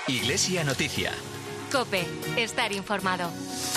Iglesia Noticia. COPE. Estar informado.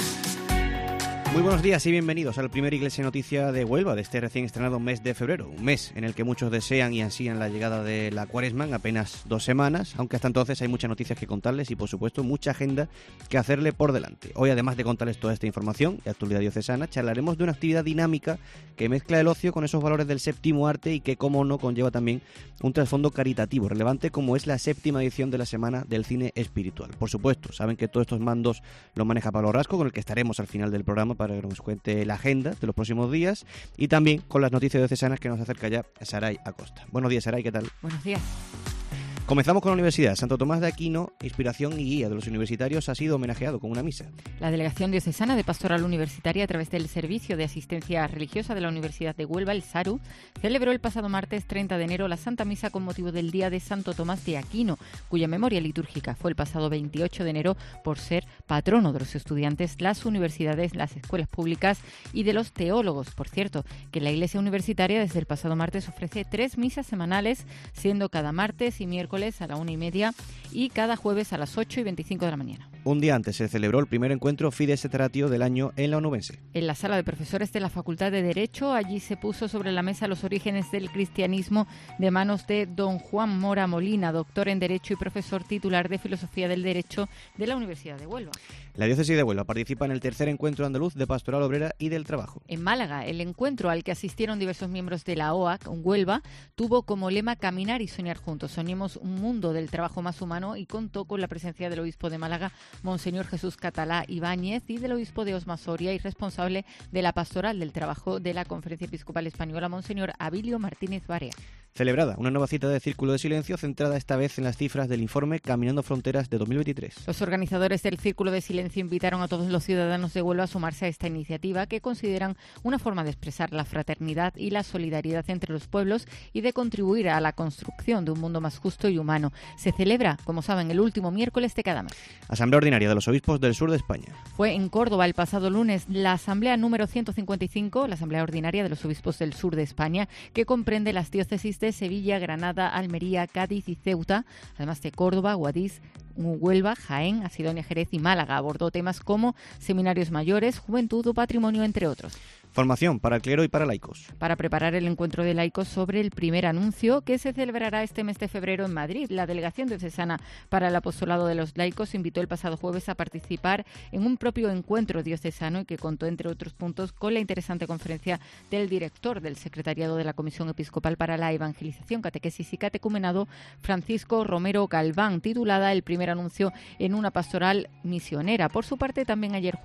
Muy buenos días y bienvenidos al primer Iglesia Noticia de Huelva de este recién estrenado mes de febrero. Un mes en el que muchos desean y ansían la llegada de la Cuaresma en apenas 2 semanas, aunque hasta entonces hay muchas noticias que contarles y, por supuesto, mucha agenda que hacerle por delante. Hoy, además de contarles toda esta información y actualidad diocesana, charlaremos de una actividad dinámica que mezcla el ocio con esos valores del séptimo arte y que, como no, conlleva también un trasfondo caritativo relevante, como es la 7ª edición de la Semana del Cine Espiritual. Por supuesto, saben que todos estos mandos los maneja Pablo Rasco, con el que estaremos al final del programa para que nos cuente la agenda de los próximos días y también con las noticias diocesanas que nos acerca ya Saray Acosta. Buenos días, Saray, ¿qué tal? Buenos días. Comenzamos con la Universidad. Santo Tomás de Aquino, inspiración y guía de los universitarios, ha sido homenajeado con una misa. La Delegación Diocesana de Pastoral Universitaria, a través del Servicio de Asistencia Religiosa de la Universidad de Huelva, el SARU, celebró el pasado martes 30 de enero la Santa Misa con motivo del Día de Santo Tomás de Aquino, cuya memoria litúrgica fue el pasado 28 de enero por ser patrono de los estudiantes, las universidades, las escuelas públicas y de los teólogos. Por cierto, que la Iglesia Universitaria desde el pasado martes ofrece 3 misas semanales, siendo cada martes y miércoles a la 1:30 y cada jueves a las 8:25 de la mañana. Un día antes se celebró el primer encuentro Fides et Ratio del año en la onubense. En la sala de profesores de la Facultad de Derecho, allí se puso sobre la mesa los orígenes del cristianismo de manos de don Juan Mora Molina, doctor en Derecho y profesor titular de Filosofía del Derecho de la Universidad de Huelva. La diócesis de Huelva participa en el tercer encuentro andaluz de Pastoral Obrera y del Trabajo. En Málaga, el encuentro al que asistieron diversos miembros de la OAC en Huelva tuvo como lema Caminar y soñar juntos. Soñemos un mundo del trabajo más humano y contó con la presencia del obispo de Málaga, Monseñor Jesús Catalá Ibáñez, y del obispo de Osma Soria y responsable de la Pastoral del Trabajo de la Conferencia Episcopal Española, Monseñor Abilio Martínez Barea. Celebrada una nueva cita de Círculo de Silencio centrada esta vez en las cifras del informe Caminando Fronteras de 2023. Los organizadores del Círculo de Silencio invitaron a todos los ciudadanos de Huelva a sumarse a esta iniciativa, que consideran una forma de expresar la fraternidad y la solidaridad entre los pueblos y de contribuir a la construcción de un mundo más justo y humano. Se celebra, como saben, el último miércoles de cada mes. Asamblea Ordinaria de los Obispos del Sur de España. Fue en Córdoba el pasado lunes la Asamblea número 155, la Asamblea Ordinaria de los Obispos del Sur de España, que comprende las diócesis de Sevilla, Granada, Almería, Cádiz y Ceuta, además de Córdoba, Guadix, Huelva, Jaén, Asidonia, Jerez y Málaga. Abordó temas como seminarios mayores, juventud o patrimonio, entre otros. Formación para el clero y para laicos. Para preparar el encuentro de laicos sobre el primer anuncio, que se celebrará este mes de febrero en Madrid, la Delegación Diocesana para el Apostolado de los Laicos invitó el pasado jueves a participar en un propio encuentro diocesano y que contó, entre otros puntos, con la interesante conferencia del director del Secretariado de la Comisión Episcopal para la Evangelización, Catequesis y Catecumenado, Francisco Romero Galván, titulada El primer anuncio en una pastoral misionera. Por su parte, también el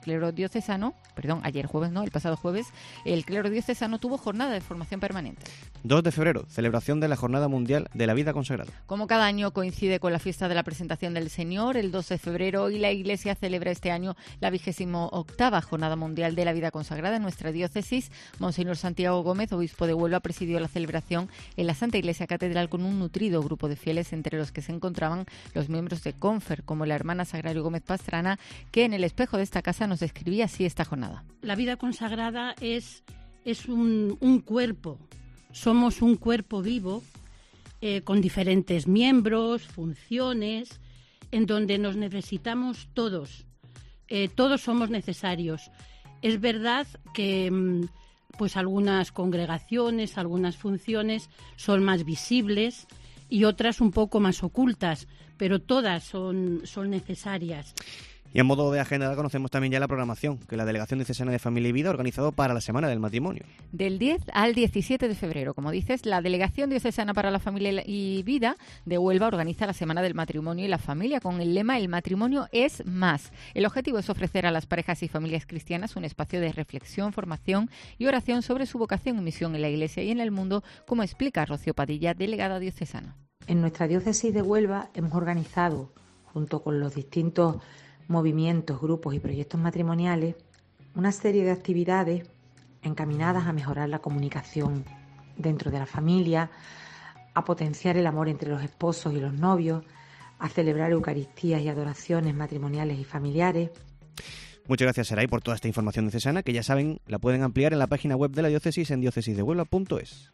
pasado jueves, el clero diocesano tuvo jornada de formación permanente. 2 de febrero, celebración de la Jornada Mundial de la Vida Consagrada. Como cada año coincide con la fiesta de la Presentación del Señor, el 2 de febrero, y la Iglesia celebra este año la 28ª Jornada Mundial de la Vida Consagrada en nuestra diócesis. Monseñor Santiago Gómez, obispo de Huelva, presidió la celebración en la Santa Iglesia Catedral con un nutrido grupo de fieles, entre los que se encontraban los miembros de Confer, como la hermana Sagrario Gómez Pastrana, que en el espejo de esta casa nos describía así esta jornada. La vida consagrada es un cuerpo. Somos un cuerpo vivo con diferentes miembros, funciones, en donde nos necesitamos todos. Todos somos necesarios. Es verdad que pues algunas congregaciones, algunas funciones son más visibles y otras un poco más ocultas, pero todas son necesarias. Y en modo de agenda conocemos también ya la programación que la Delegación Diocesana de Familia y Vida ha organizado para la Semana del Matrimonio. Del 10 al 17 de febrero, como dices, la Delegación Diocesana para la Familia y Vida de Huelva organiza la Semana del Matrimonio y la Familia con el lema El matrimonio es más. El objetivo es ofrecer a las parejas y familias cristianas un espacio de reflexión, formación y oración sobre su vocación y misión en la Iglesia y en el mundo, como explica Rocío Padilla, delegada diocesana. En nuestra diócesis de Huelva hemos organizado, junto con los distintos movimientos, grupos y proyectos matrimoniales, una serie de actividades encaminadas a mejorar la comunicación dentro de la familia, a potenciar el amor entre los esposos y los novios, a celebrar eucaristías y adoraciones matrimoniales y familiares. Muchas gracias, Saray, por toda esta información diocesana, que ya saben, la pueden ampliar en la página web de la diócesis en diocesisdehuelva.es.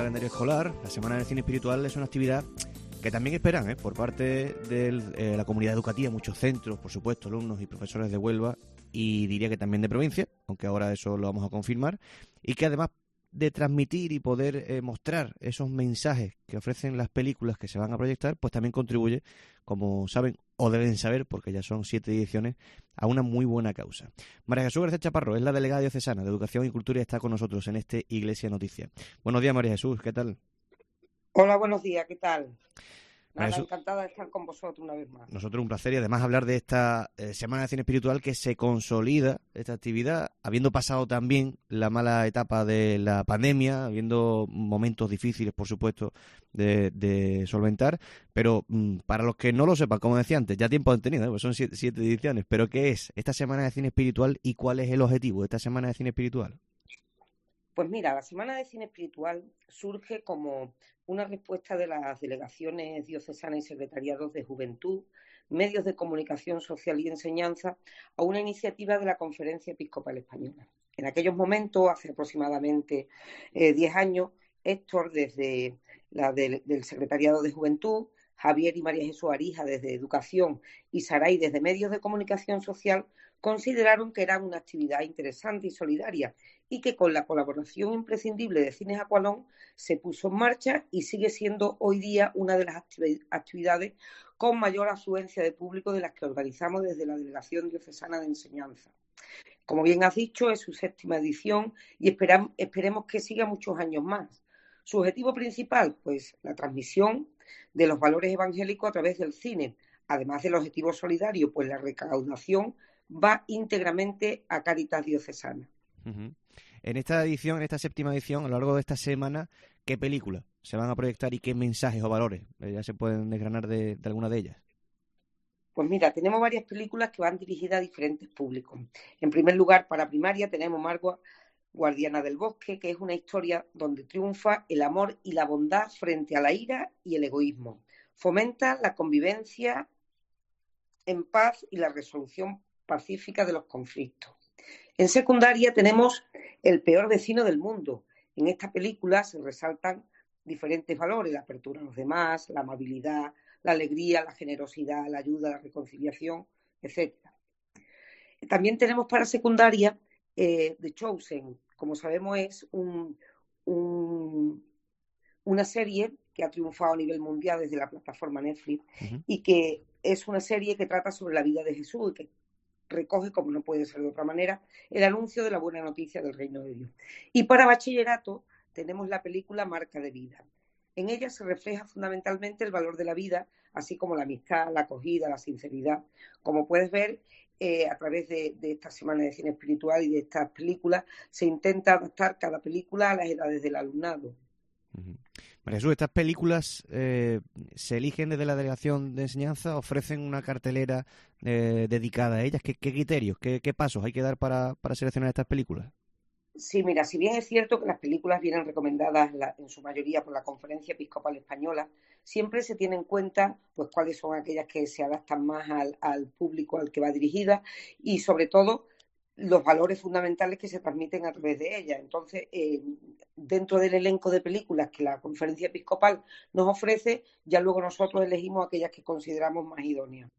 calendario escolar, la Semana del Cine Espiritual es una actividad que también esperan por parte de la comunidad educativa, muchos centros, por supuesto, alumnos y profesores de Huelva, y diría que también de provincia, aunque ahora eso lo vamos a confirmar, y que además de transmitir y poder mostrar esos mensajes que ofrecen las películas que se van a proyectar, pues también contribuye, como saben o deben saber, porque ya son 7 ediciones, a una muy buena causa. María Jesús García Chaparro es la delegada diocesana de Educación y Cultura y está con nosotros en este Iglesia Noticia. Buenos días, María Jesús, ¿qué tal? Hola, buenos días, ¿qué tal? Nada, Eso, encantada de estar con vosotros una vez más. nosotros un placer y además hablar de esta Semana de Cine Espiritual que se consolida esta actividad, habiendo pasado también la etapa de la pandemia, habiendo momentos difíciles, por supuesto, de solventar, pero para los que no lo sepan, como decía antes, ya tiempo han tenido, pues son 7 ediciones, pero ¿qué es esta Semana de Cine Espiritual y cuál es el objetivo de esta Semana de Cine Espiritual? Pues mira, la Semana de Cine Espiritual surge como una respuesta de las delegaciones diocesanas y secretariados de Juventud, medios de comunicación social y enseñanza a una iniciativa de la Conferencia Episcopal Española. En aquellos momentos, hace aproximadamente 10 años, Héctor, desde del Secretariado de Juventud, Javier y María Jesús Arija desde Educación y Saray desde Medios de Comunicación Social consideraron que era una actividad interesante y solidaria y que con la colaboración imprescindible de Cines Aqualón se puso en marcha y sigue siendo hoy día una de las actividades con mayor afluencia de público de las que organizamos desde la Delegación Diocesana de Enseñanza. Como bien has dicho, es su 7ª edición y esperemos que siga muchos años más. Su objetivo principal, pues la transmisión de los valores evangélicos a través del cine, además del objetivo solidario, pues la recaudación va íntegramente a Cáritas Diocesana. Uh-huh. En esta edición, en esta 7ª edición, a lo largo de esta semana, ¿qué películas se van a proyectar y qué mensajes o valores ya se pueden desgranar de alguna de ellas? Pues mira, tenemos varias películas que van dirigidas a diferentes públicos. En primer lugar, para primaria tenemos Margot, Guardiana del Bosque, que es una historia donde triunfa el amor y la bondad frente a la ira y el egoísmo. Fomenta la convivencia en paz y la resolución pacífica de los conflictos. En secundaria tenemos El peor vecino del mundo. En esta película se resaltan diferentes valores, la apertura a los demás, la amabilidad, la alegría, la generosidad, la ayuda, la reconciliación, etc. También tenemos para secundaria The Chosen. Como sabemos, es una serie que ha triunfado a nivel mundial desde la plataforma Netflix y que es una serie que trata sobre la vida de Jesús y que recoge, como no puede ser de otra manera, el anuncio de la buena noticia del reino de Dios. Y para bachillerato tenemos la película Marca de Vida. En ella se refleja fundamentalmente el valor de la vida, así como la amistad, la acogida, la sinceridad. Como puedes ver, a través de esta Semana de Cine Espiritual y de estas películas, se intenta adaptar cada película a las edades del alumnado. Uh-huh. María Jesús, ¿estas películas se eligen desde la Delegación de Enseñanza? ¿Ofrecen una cartelera dedicada a ellas? ¿Qué criterios, qué pasos hay que dar para seleccionar estas películas? Sí, mira, si bien es cierto que las películas vienen recomendadas en su mayoría por la Conferencia Episcopal Española, siempre se tiene en cuenta pues cuáles son aquellas que se adaptan más al público al que va dirigida y sobre todo los valores fundamentales que se transmiten a través de ellas. Entonces, dentro del elenco de películas que la Conferencia Episcopal nos ofrece, ya luego nosotros elegimos aquellas que consideramos más idóneas.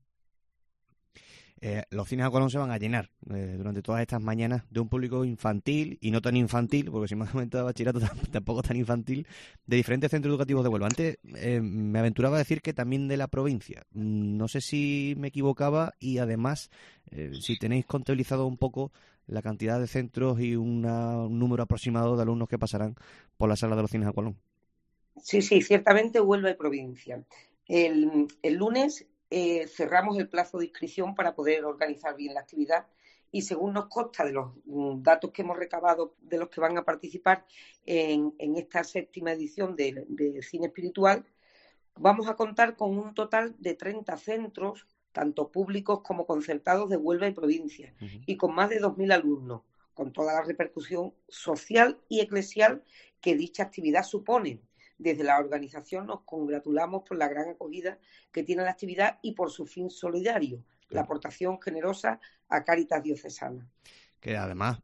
Los cines Aqualón se van a llenar durante todas estas mañanas de un público infantil y no tan infantil, porque si me has comentado bachillerato tampoco tan infantil, de diferentes centros educativos de Huelva. Antes me aventuraba a decir que también de la provincia. No sé si me equivocaba y además si tenéis contabilizado un poco la cantidad de centros y un número aproximado de alumnos que pasarán por la sala de los cines Aqualón. Sí, ciertamente Huelva y provincia. El lunes cerramos el plazo de inscripción para poder organizar bien la actividad y según nos consta de los datos que hemos recabado de los que van a participar en esta 7ª edición de Cine Espiritual, vamos a contar con un total de 30 centros, tanto públicos como concertados de Huelva y provincia, y con más de 2.000 alumnos, con toda la repercusión social y eclesial que dicha actividad supone. Desde la organización nos congratulamos por la gran acogida que tiene la actividad y por su fin solidario, la aportación generosa a Cáritas Diocesana. Que además,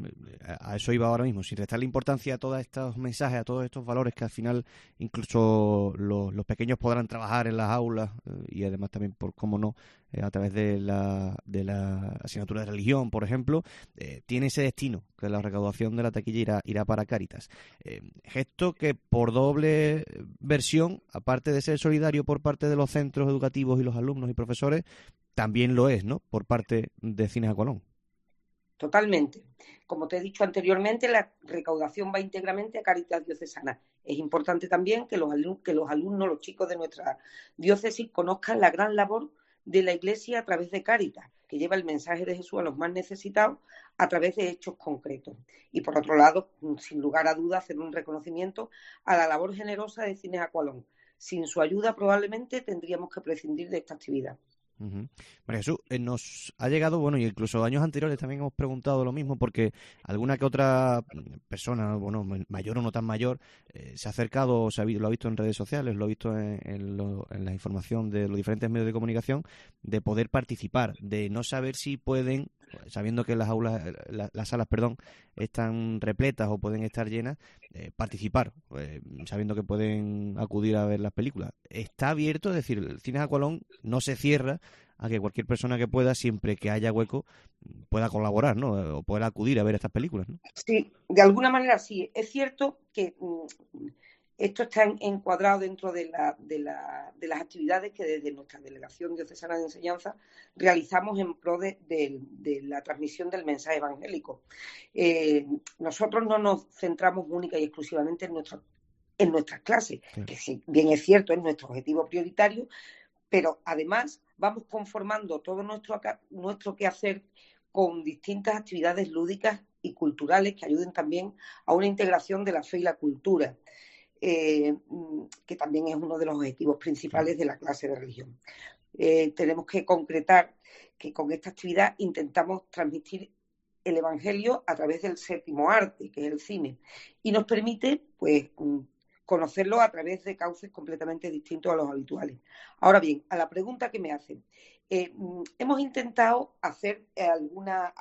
a eso iba ahora mismo, sin restarle importancia a todos estos mensajes, a todos estos valores que al final incluso los pequeños podrán trabajar en las aulas y además también, por cómo no, a través de la asignatura de religión, por ejemplo, tiene ese destino, que la recaudación de la taquilla irá para Cáritas. Gesto que por doble versión, aparte de ser solidario por parte de los centros educativos y los alumnos y profesores, también lo es, ¿no?, por parte de Cines a Colón. Totalmente. Como te he dicho anteriormente, la recaudación va íntegramente a Cáritas Diocesana. Es importante también que los alumnos, los chicos de nuestra diócesis, conozcan la gran labor de la Iglesia a través de Cáritas, que lleva el mensaje de Jesús a los más necesitados a través de hechos concretos. Y por otro lado, sin lugar a dudas, hacer un reconocimiento a la labor generosa de Cines a Colón. Sin su ayuda probablemente tendríamos que prescindir de esta actividad. María Jesús, nos ha llegado, bueno, y incluso años anteriores también hemos preguntado lo mismo, porque alguna que otra persona, bueno, mayor o no tan mayor, se ha acercado, lo ha visto en redes sociales, lo ha visto en la información de los diferentes medios de comunicación, de poder participar, de no saber si pueden, sabiendo que las salas están repletas o pueden estar llenas, participar, sabiendo que pueden acudir a ver las películas. Está abierto, es decir, el Cines a Colón no se cierra a que cualquier persona que pueda, siempre que haya hueco, pueda colaborar, ¿no?, o pueda acudir a ver estas películas, ¿no? Sí, de alguna manera sí. Es cierto que esto está encuadrado dentro de las actividades que desde nuestra Delegación Diocesana de Enseñanza realizamos en pro de la transmisión del mensaje evangélico. Nosotros no nos centramos única y exclusivamente en nuestras clases, sí, que si bien es cierto, es nuestro objetivo prioritario, pero además vamos conformando todo nuestro quehacer con distintas actividades lúdicas y culturales que ayuden también a una integración de la fe y la cultura. Que también es uno de los objetivos principales de la clase de religión. Tenemos que concretar que con esta actividad intentamos transmitir el Evangelio a través del séptimo arte, que es el cine, y nos permite, pues, conocerlo a través de cauces completamente distintos a los habituales. Ahora bien, a la pregunta que me hacen, hemos intentado hacer alguna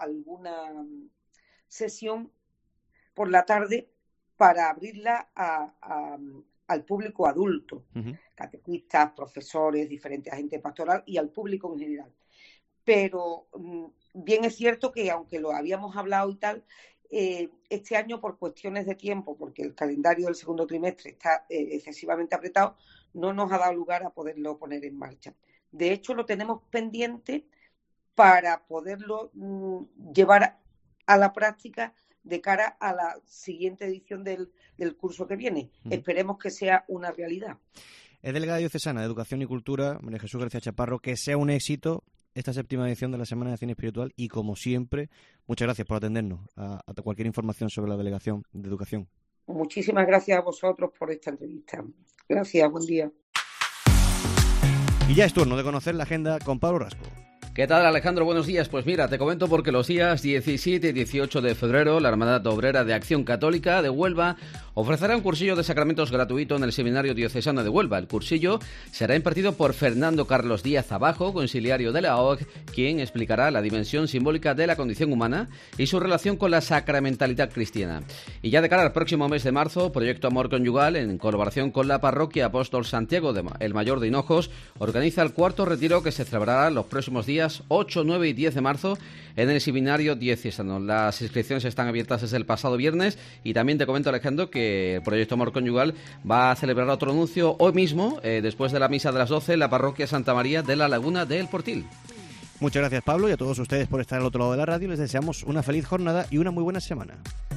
sesión por la tarde para abrirla al público adulto, catequistas, profesores, diferentes agentes pastorales y al público en general. Pero bien es cierto que, aunque lo habíamos hablado y tal, este año, por cuestiones de tiempo, porque el calendario del segundo trimestre está excesivamente apretado, no nos ha dado lugar a poderlo poner en marcha. De hecho, lo tenemos pendiente para poderlo llevar a la práctica de cara a la siguiente edición del curso que viene. Esperemos que sea una realidad. Es delegada diocesana de Educación y Cultura, María Jesús García Chaparro. Que sea un éxito esta 7ª edición de la Semana de Cine Espiritual y, como siempre, muchas gracias por atendernos a cualquier información sobre la Delegación de Educación. Muchísimas gracias a vosotros por esta entrevista. Gracias, buen día. Y ya es turno de conocer la agenda con Pablo Rasco. ¿Qué tal, Alejandro? Buenos días. Pues mira, te comento porque los días 17 y 18 de febrero la Hermandad Obrera de Acción Católica de Huelva ofrecerá un cursillo de sacramentos gratuito en el Seminario Diocesano de Huelva. El cursillo será impartido por Fernando Carlos Díaz Abajo, conciliario de la OAC, quien explicará la dimensión simbólica de la condición humana y su relación con la sacramentalidad cristiana. Y ya de cara al próximo mes de marzo, Proyecto Amor Conyugal, en colaboración con la Parroquia Apóstol Santiago de El Mayor de Hinojos, organiza el cuarto retiro que se celebrará los próximos días 8, 9 y 10 de marzo en el Seminario Diocesano. Las inscripciones están abiertas desde el pasado viernes y también te comento, Alejandro, que el Proyecto Amor Conyugal va a celebrar otro anuncio hoy mismo, después de la misa de las 12, en la Parroquia Santa María de la Laguna del Portil. Muchas gracias, Pablo, y a todos ustedes por estar al otro lado de la radio. Les deseamos una feliz jornada y una muy buena semana.